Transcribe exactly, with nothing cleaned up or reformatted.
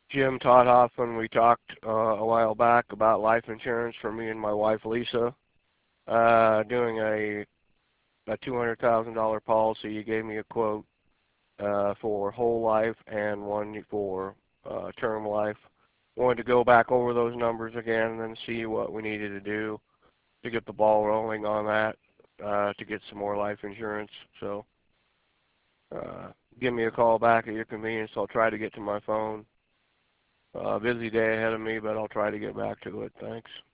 Jim Todd Hoffman. We talked uh, a while back about life insurance for me and my wife Lisa. Uh, doing a a two hundred thousand dollar policy. You gave me a quote uh, for whole life and one for uh, term life. Wanted to go back over those numbers again and then see what we needed to do to get the ball rolling on that uh, to get some more life insurance. So uh, give me a call back at your convenience. I'll try to get to my phone. Uh, busy day ahead of me, but I'll try to get back to it. Thanks.